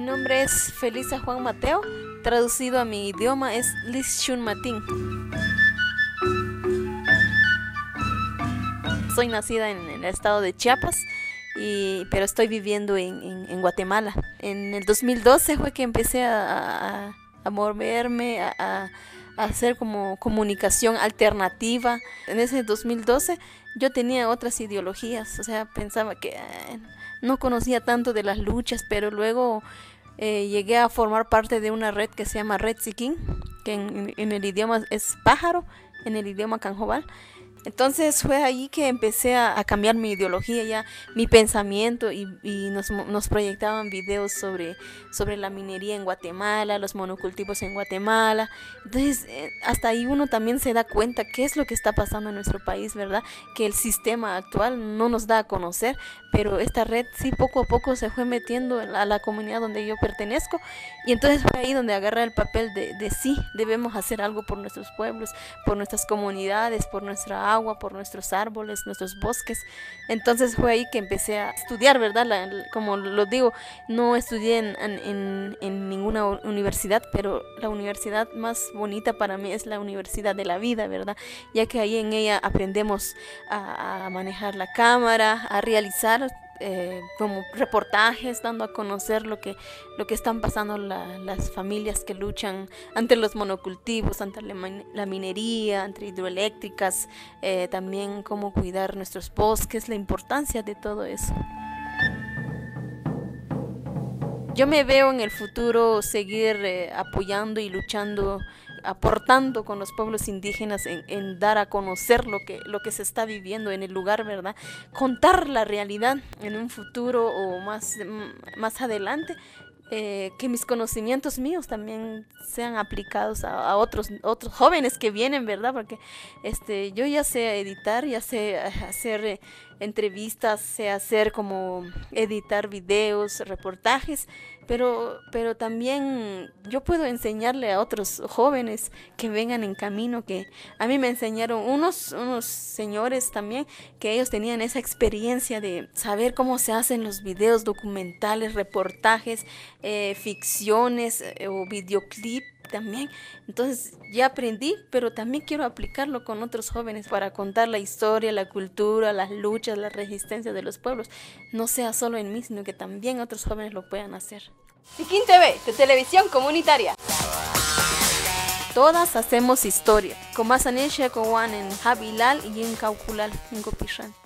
nombre es Felisa Juan Mateo, traducido a mi idioma es Liz Shun Matin. Soy nacida en el estado de Chiapas, pero estoy viviendo en Guatemala. En el 2012 fue que empecé a moverme, a hacer como comunicación alternativa. En ese 2012 yo tenía otras ideologías, o sea, pensaba que no conocía tanto de las luchas, pero luego llegué a formar parte de una red que se llama Red Siquín, que en el idioma es pájaro, en el idioma canjobal. Entonces fue ahí que empecé a cambiar mi ideología, ya mi pensamiento, y nos proyectaban videos sobre la minería en Guatemala, los monocultivos en Guatemala. Entonces hasta ahí uno también se da cuenta qué es lo que está pasando en nuestro país, ¿verdad? Que el sistema actual no nos da a conocer, pero esta red sí poco a poco se fue metiendo a la comunidad donde yo pertenezco, y entonces fue ahí donde agarré el papel de sí, debemos hacer algo por nuestros pueblos, por nuestras comunidades, por nuestra agua, por nuestros árboles, nuestros bosques. Entonces fue ahí que empecé a estudiar, ¿verdad? Como lo digo, no estudié en ninguna universidad, pero la universidad más bonita para mí es la universidad de la vida, ¿verdad? Ya que ahí en ella aprendemos a manejar la cámara, a realizar como reportajes, dando a conocer lo que están pasando las familias que luchan ante los monocultivos, ante la minería, ante hidroeléctricas, también cómo cuidar nuestros bosques, la importancia de todo eso. Yo me veo en el futuro seguir apoyando y luchando, aportando con los pueblos indígenas en dar a conocer lo que se está viviendo en el lugar, ¿verdad? Contar la realidad en un futuro o más adelante. Que mis conocimientos míos también sean aplicados a otros jóvenes que vienen, ¿verdad? Porque yo ya sé editar, ya sé hacer entrevistas, sé hacer como editar videos, reportajes, pero también yo puedo enseñarle a otros jóvenes que vengan en camino, que a mí me enseñaron unos señores también, que ellos tenían esa experiencia de saber cómo se hacen los videos documentales, reportajes, ficciones o videoclip también. Entonces ya aprendí, pero también quiero aplicarlo con otros jóvenes para contar la historia, la cultura, las luchas, la resistencia de los pueblos. No sea solo en mí, sino que también otros jóvenes lo puedan hacer. Siquín TV, tu televisión comunitaria. Todas hacemos historia. Comasanesha Cowan en Jabilal y en Cauculal, en Copishán.